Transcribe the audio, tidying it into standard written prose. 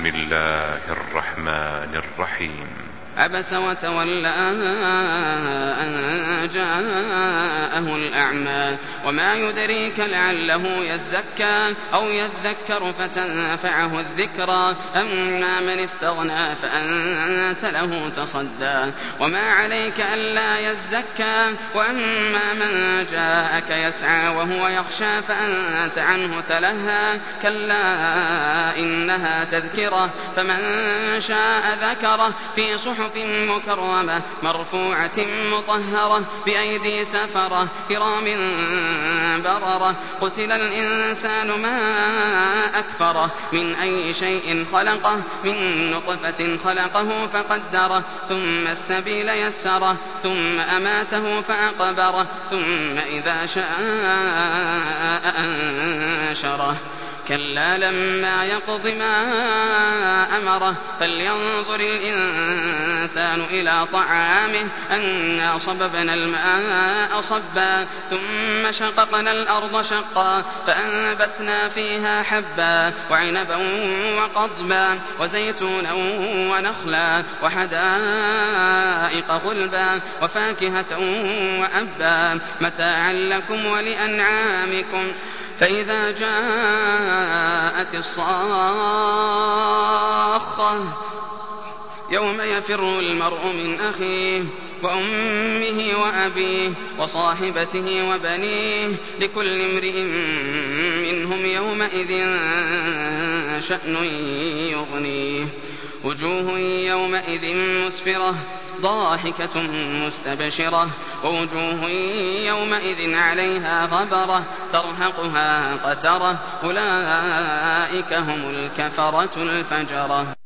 بسم الله الرحمن الرحيم. عبس وتولى أن جاءه الأعمى وما يدريك لعله يزكى أو يذكر فتنفعه الذكرى أما من استغنى فأنت له تصدى وما عليك ألا يزكى وأما من جاءك يسعى وهو يخشى فأنت عنه تلهى كلا إنها تذكرة فمن شاء ذكره في صحف مكرمة مرفوعة مطهرة بأيدي سفرة كرام بررة قتل الإنسان ما أكفره من أي شيء خلقه من نطفة خلقه فقدره ثم السبيل يسره ثم أماته فأقبره ثم إذا شاء أنشره كلا لما يقض ما أمره فلينظر الإنسان إلى طعامه أنا صببنا الماء صبا ثم شققنا الأرض شقا فأنبتنا فيها حبا وعنبا وقضبا وزيتونا ونخلا وحدائق غلبا وفاكهة وأبا متاعا لكم ولأنعامكم فإذا جاءت الصاخة يوم يفر المرء من أخيه وأمه وأبيه وصاحبته وبنيه لكل امرئ منهم يومئذ شأن يغنيه وجوه يومئذ مسفرة ضاحكة مستبشرة ووجوه يومئذ عليها غبرة ترهقها قترة أولئك هم الكفرة الفجرة.